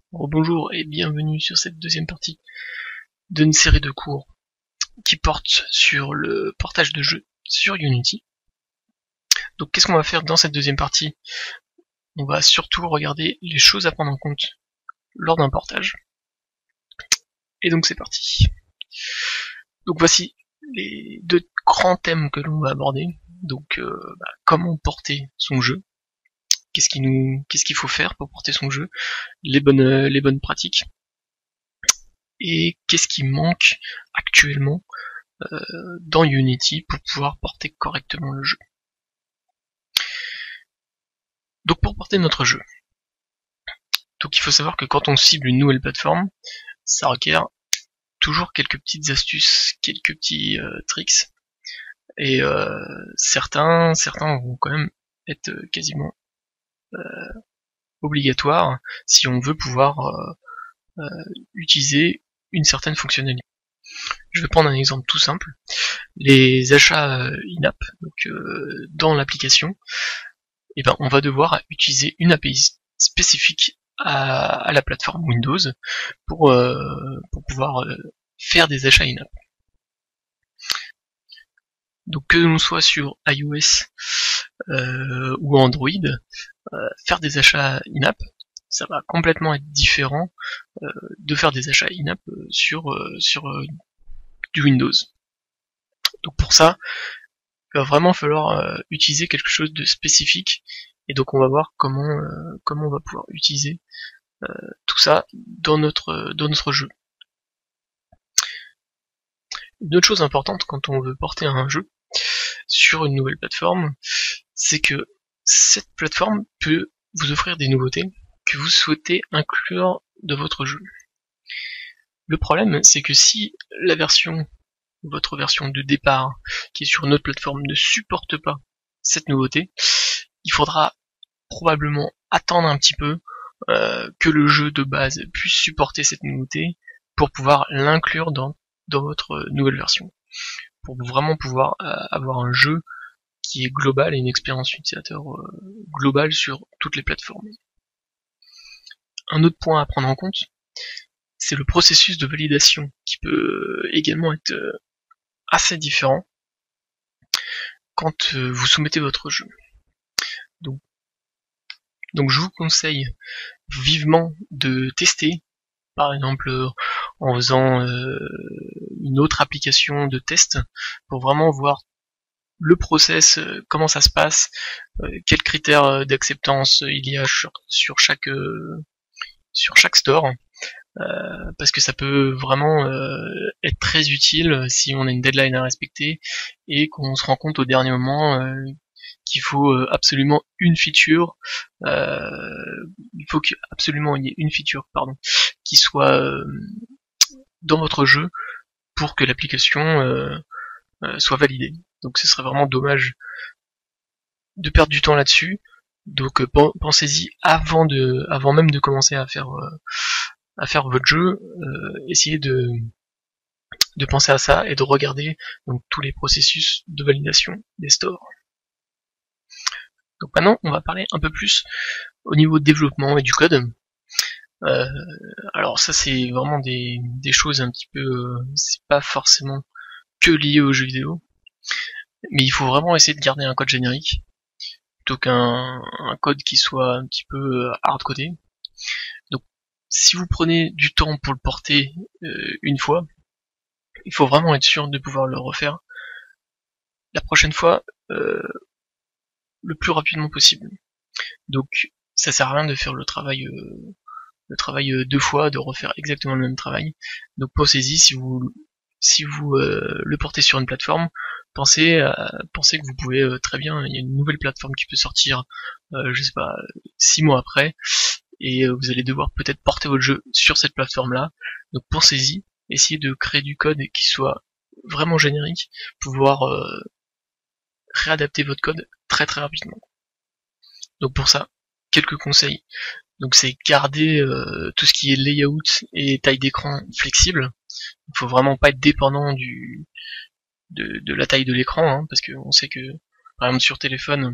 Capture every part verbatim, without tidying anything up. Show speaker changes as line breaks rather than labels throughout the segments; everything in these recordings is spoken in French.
Bonjour et bienvenue sur cette deuxième partie d'une série de cours qui porte sur le portage de jeux sur Unity. Donc qu'est-ce qu'on va faire dans cette deuxième partie? On va surtout regarder les choses à prendre en compte lors d'un portage. Et donc c'est parti. Donc voici les deux grands thèmes que l'on va aborder. Donc euh, bah, comment porter son jeu, qu'est-ce qu'il nous, qu'est-ce qu'il faut faire pour porter son jeu, les bonnes, euh, les bonnes pratiques, et qu'est-ce qui manque actuellement euh, dans Unity pour pouvoir porter correctement le jeu. Donc pour porter notre jeu, donc il faut savoir que quand on cible une nouvelle plateforme, ça requiert toujours quelques petites astuces, quelques petits euh, tricks, et euh, certains, certains vont quand même être quasiment euh, obligatoires si on veut pouvoir euh, euh, utiliser une certaine fonctionnalité. Je vais prendre un exemple tout simple. Les achats in-app, donc euh, dans l'application, eh ben, on va devoir utiliser une A P I spécifique à, à la plateforme Windows pour, euh, pour pouvoir euh, faire des achats in-app. Donc que l'on soit sur iOS euh, ou Android, euh, faire des achats in-app, ça va complètement être différent euh, de faire des achats in-app sur, euh, sur euh, du Windows. Donc pour ça, il va vraiment falloir euh, utiliser quelque chose de spécifique, et donc on va voir comment euh, comment on va pouvoir utiliser euh, tout ça dans notre dans notre jeu. Une autre chose importante quand on veut porter un jeu sur une nouvelle plateforme, c'est que cette plateforme peut vous offrir des nouveautés que vous souhaitez inclure dans votre jeu. Le problème, c'est que si la version, votre version de départ, qui est sur une autre plateforme, ne supporte pas cette nouveauté, il faudra probablement attendre un petit peu euh, que le jeu de base puisse supporter cette nouveauté pour pouvoir l'inclure dans, dans votre nouvelle version. Pour vraiment pouvoir euh, avoir un jeu qui est global et une expérience utilisateur euh, globale sur toutes les plateformes. Un autre point à prendre en compte, c'est le processus de validation qui peut également être euh, assez différent quand euh, vous soumettez votre jeu. Donc, donc je vous conseille vivement de tester, par exemple euh, en faisant euh, une autre application de test pour vraiment voir le process, euh, comment ça se passe, euh, quels critères d'acceptance il y a sur, sur chaque euh, sur chaque store, euh, parce que ça peut vraiment euh, être très utile si on a une deadline à respecter et qu'on se rend compte au dernier moment euh, qu'il faut absolument une feature, euh, il faut que absolument il y ait une feature pardon qui soit euh, dans votre jeu pour que l'application euh, euh, soit validée. Donc ce serait vraiment dommage de perdre du temps là-dessus. Donc euh, pensez-y avant de, avant même de commencer à faire euh, à faire votre jeu. Euh, essayez de de penser à ça et de regarder donc tous les processus de validation des stores. Donc maintenant, on va parler un peu plus au niveau développement et du code. Euh, alors ça, c'est vraiment des, des choses un petit peu, euh, c'est pas forcément que lié aux jeux vidéo, mais il faut vraiment essayer de garder un code générique plutôt qu'un un code qui soit un petit peu hard-codé. Donc si vous prenez du temps pour le porter euh, une fois, il faut vraiment être sûr de pouvoir le refaire la prochaine fois euh, le plus rapidement possible. Donc ça sert à rien de faire le travail euh, le travail euh, deux fois, de refaire exactement le même travail. Donc pensez-y, si vous si vous euh, le portez sur une plateforme, pensez à, pensez que vous pouvez euh, très bien, il y a une nouvelle plateforme qui peut sortir euh, je sais pas six mois après, et euh, vous allez devoir peut-être porter votre jeu sur cette plateforme là. Donc pensez-y, essayez de créer du code qui soit vraiment générique, pouvoir euh, réadapter votre code très très rapidement. Donc pour ça, quelques conseils. Donc c'est garder euh, tout ce qui est layout et taille d'écran flexible. Il faut vraiment pas être dépendant du de, de la taille de l'écran, hein, parce qu'on sait que par exemple sur téléphone,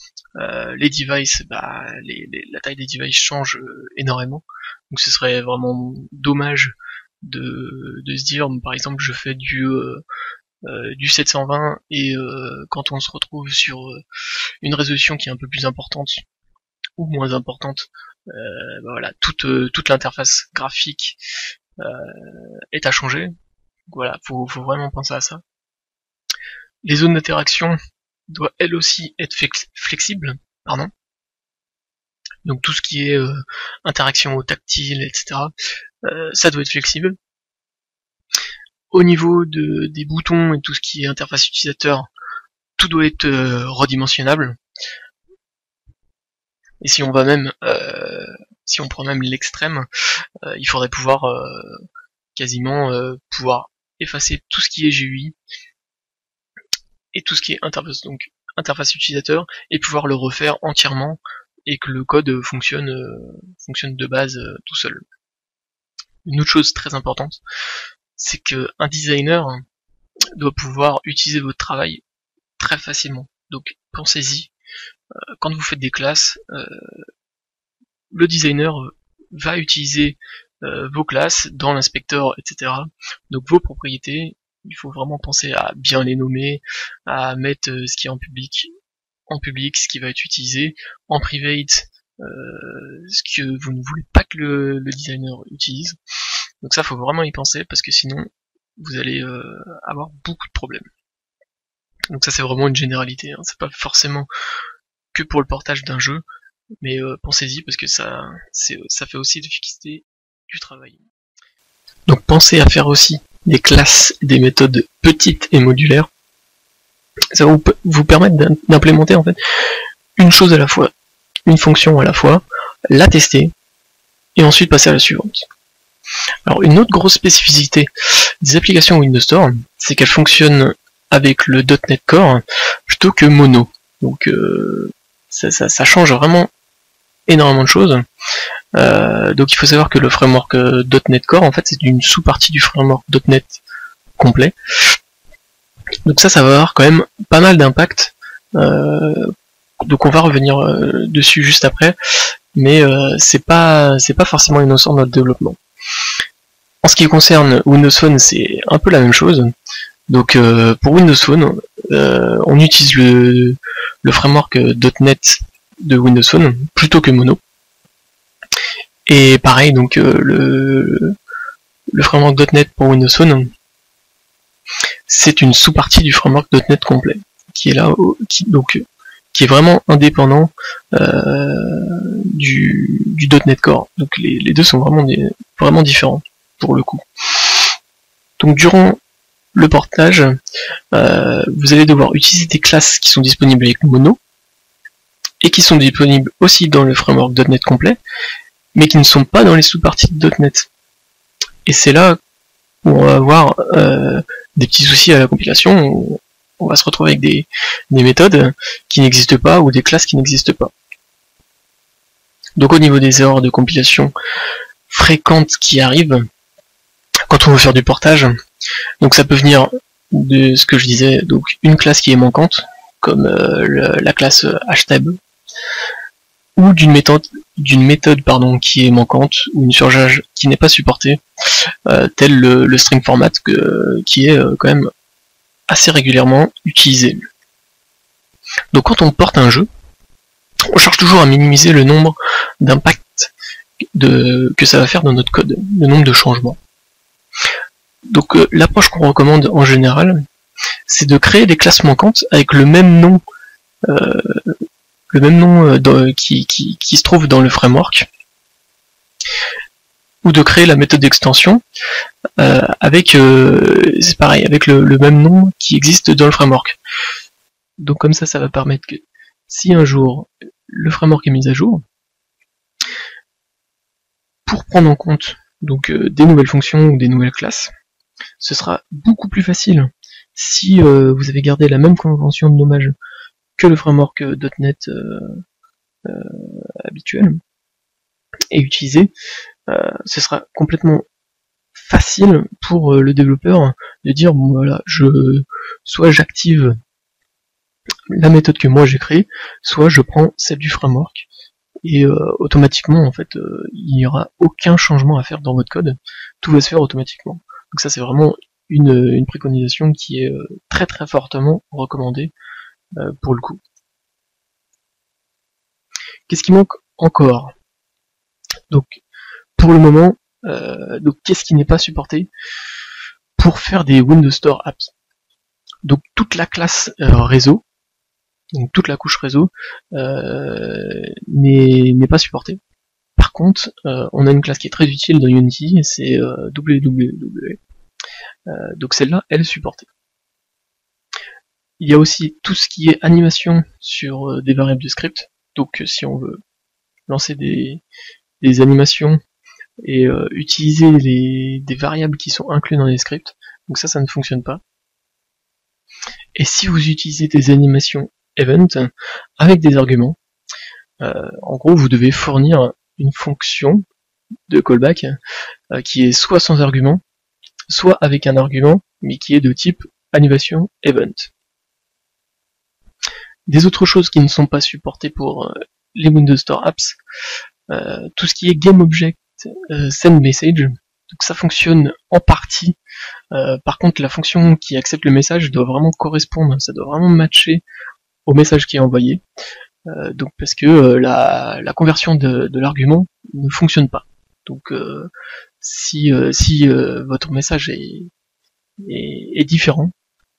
Euh, les devices, bah, les, les, la taille des devices change euh, énormément, donc ce serait vraiment dommage de, de se dire, par exemple, je fais du euh, euh, du sept cent vingt et euh, quand on se retrouve sur euh, une résolution qui est un peu plus importante ou moins importante, euh, bah voilà, toute euh, toute l'interface graphique euh, est à changer. Donc voilà, faut, faut vraiment penser à ça. Les zones d'interaction doivent elles aussi être flexibles, pardon. Donc tout ce qui est euh, interaction au tactile, et cetera, euh, ça doit être flexible. Au niveau de, des boutons et tout ce qui est interface utilisateur, tout doit être euh, redimensionnable. Et si on va même, euh, si on prend même l'extrême, euh, il faudrait pouvoir euh, quasiment euh, pouvoir effacer tout ce qui est G U I et tout ce qui est interface, donc interface utilisateur, et pouvoir le refaire entièrement et que le code fonctionne euh, fonctionne de base euh, tout seul. Une autre chose très importante, c'est que un designer doit pouvoir utiliser votre travail très facilement. Donc pensez-y, euh, quand vous faites des classes, euh, le designer va utiliser euh, vos classes dans l'inspecteur, et cetera. Donc vos propriétés, il faut vraiment penser à bien les nommer, à mettre euh, ce qui est en public en public, ce qui va être utilisé, en private, euh, ce que vous ne voulez pas que le, le designer utilise. Donc ça, faut vraiment y penser parce que sinon, vous allez euh, avoir beaucoup de problèmes. Donc ça, c'est vraiment une généralité. Hein. C'est pas forcément que pour le portage d'un jeu, mais euh, pensez-y parce que ça, c'est, ça fait aussi l'efficacité du travail. Donc pensez à faire aussi des classes, des méthodes petites et modulaires. Ça va vous, vous permettre d'implémenter en fait une chose à la fois, une fonction à la fois, la tester, et ensuite passer à la suivante. Alors une autre grosse spécificité des applications Windows Store, c'est qu'elles fonctionnent avec le .NET Core plutôt que Mono. Donc euh, ça, ça, ça change vraiment énormément de choses. Euh, donc il faut savoir que le framework euh, .NET Core, en fait, c'est une sous-partie du framework .NET complet. Donc ça, ça va avoir quand même pas mal d'impact. Euh, donc on va revenir euh, dessus juste après, mais euh, c'est pas c'est pas forcément innocent dans notre développement. En ce qui concerne Windows Phone, c'est un peu la même chose. Donc euh, pour Windows Phone, euh, on utilise le, le framework .NET de Windows Phone plutôt que Mono. Et pareil, donc euh, le, le framework .NET pour Windows Phone, c'est une sous-partie du framework .NET complet, qui est là, qui, donc, qui est vraiment indépendant euh, du, du .NET Core. Donc les, les deux sont vraiment, des, vraiment différents pour le coup. Donc durant le portage, euh, vous allez devoir utiliser des classes qui sont disponibles avec Mono et qui sont disponibles aussi dans le framework .NET complet, mais qui ne sont pas dans les sous-parties de .NET. Et c'est là où on va avoir euh, des petits soucis à la compilation, où on va se retrouver avec des, des méthodes qui n'existent pas ou des classes qui n'existent pas. Donc au niveau des erreurs de compilation fréquentes qui arrivent quand on veut faire du portage, donc ça peut venir de ce que je disais, donc une classe qui est manquante, comme euh, le, la classe htab, ou d'une méthode, d'une méthode pardon, qui est manquante, ou une surcharge qui n'est pas supportée, euh, tel le, le string format que, qui est euh, quand même assez régulièrement utilisé. Donc quand on porte un jeu, on cherche toujours à minimiser le nombre d'impacts de, que ça va faire dans notre code, le nombre de changements. Donc euh, l'approche qu'on recommande en général, c'est de créer des classes manquantes avec le même nom, euh, le même nom euh, dans, qui, qui, qui se trouve dans le framework, ou de créer la méthode d'extension euh, avec, euh, c'est pareil, avec le, le même nom qui existe dans le framework. Donc comme ça, ça va permettre que si un jour le framework est mis à jour, pour prendre en compte donc euh, des nouvelles fonctions ou des nouvelles classes, ce sera beaucoup plus facile si euh, vous avez gardé la même convention de nommage que le framework euh, .NET euh, euh, habituel et utilisé. Euh, ce sera complètement facile pour euh, le développeur de dire bon, voilà, je soit j'active la méthode que moi j'ai créée, soit je prends celle du framework, et euh, automatiquement en fait euh, il n'y aura aucun changement à faire dans votre code, tout va se faire automatiquement. Donc ça c'est vraiment une, une préconisation qui est euh, très très fortement recommandée euh, pour le coup. Qu'est-ce qui manque encore? Donc pour le moment, euh, donc qu'est-ce qui n'est pas supporté pour faire des Windows Store Apps? Donc toute la classe euh, réseau, donc toute la couche réseau euh, n'est pas supportée. Par contre, euh, on a une classe qui est très utile dans Unity, c'est euh, W W W. Euh, donc celle-là, elle est supportée. Il y a aussi tout ce qui est animation sur euh, des variables de script. Donc si on veut lancer des, des animations et euh, utiliser les, des variables qui sont incluses dans les scripts, donc ça, ça ne fonctionne pas. Et si vous utilisez des animations event avec des arguments, euh, en gros vous devez fournir une fonction de callback euh, qui est soit sans argument, soit avec un argument, mais qui est de type animation event. Des autres choses qui ne sont pas supportées pour euh, les Windows Store Apps, euh, tout ce qui est GameObject euh, Send Message, donc ça fonctionne en partie. Euh, par contre, la fonction qui accepte le message doit vraiment correspondre, ça doit vraiment matcher au message qui est envoyé. Euh, donc parce que euh, la, la conversion de, de l'argument ne fonctionne pas. Donc euh, si, euh, si euh, votre message est, est, est différent,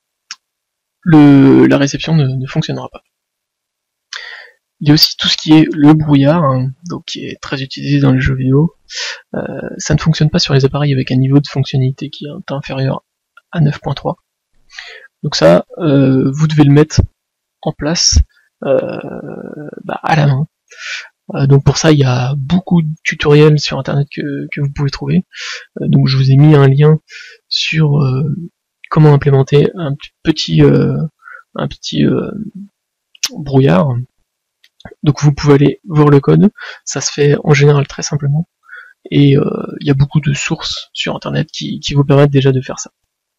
le, la réception ne, ne fonctionnera pas. Il y a aussi tout ce qui est le brouillard, hein, donc qui est très utilisé dans les jeux vidéo. Euh, ça ne fonctionne pas sur les appareils avec un niveau de fonctionnalité qui est inférieur à neuf point trois. Donc ça, euh, vous devez le mettre en place euh, bah, à la main. Euh, donc pour ça, il y a beaucoup de tutoriels sur internet que, que vous pouvez trouver. Euh, donc je vous ai mis un lien sur euh, comment implémenter un petit euh, un petit euh, brouillard. Donc vous pouvez aller voir le code, ça se fait en général très simplement, et il euh, y a beaucoup de sources sur internet qui, qui vous permettent déjà de faire ça.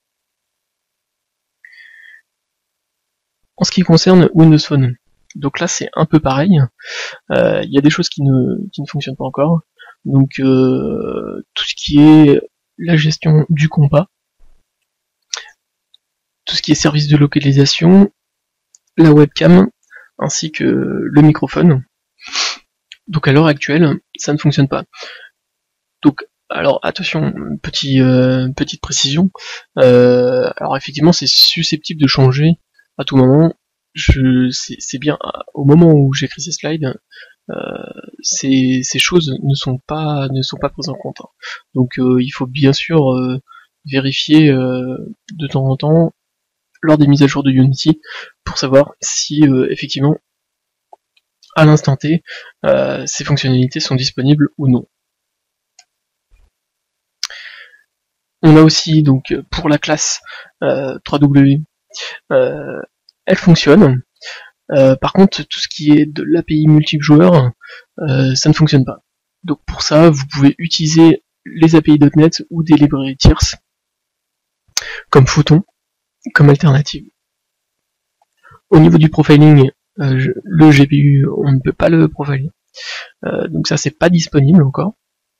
En ce qui concerne Windows Phone, donc là c'est un peu pareil, il euh, y a des choses qui ne, qui ne fonctionnent pas encore, donc euh, tout ce qui est la gestion du compas, tout ce qui est service de localisation, la webcam, ainsi que le microphone. Donc à l'heure actuelle, ça ne fonctionne pas. Donc, alors attention, petit, euh, petite précision. Euh, alors effectivement, c'est susceptible de changer à tout moment. Je, c'est bien au moment où j'écris ces slides, euh, ces, ces choses ne sont pas, ne sont pas prises en compte. Hein. Donc euh, il faut bien sûr euh, vérifier euh, de temps en temps lors des mises à jour de Unity pour savoir si euh, effectivement à l'instant T euh, ces fonctionnalités sont disponibles ou non. On a aussi donc pour la classe euh, trois W, euh, elle fonctionne. Euh, par contre, tout ce qui est de l'A P I multiple joueur, euh, ça ne fonctionne pas. Donc pour ça, vous pouvez utiliser les A P I point net ou des librairies tierces comme Photon comme alternative. Au niveau du profiling, euh, je, le G P U, on ne peut pas le profiler. Euh, donc ça, c'est pas disponible encore.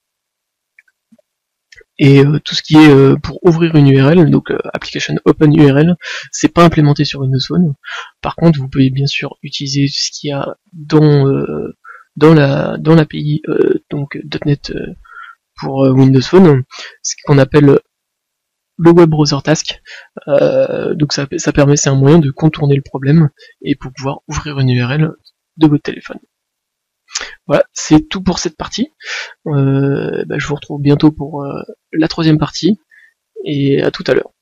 Et euh, tout ce qui est euh, pour ouvrir une U R L, donc euh, application open U R L, c'est pas implémenté sur Windows Phone. Par contre, vous pouvez bien sûr utiliser ce qu'il y a dans euh, dans la dans l'A P I euh, donc .NET euh, pour euh, Windows Phone, ce qu'on appelle le web browser task. Euh, donc ça, ça permet, c'est un moyen de contourner le problème et pour pouvoir ouvrir une U R L de votre téléphone. Voilà, c'est tout pour cette partie. Euh, bah, je vous retrouve bientôt pour euh, la troisième partie, et à tout à l'heure.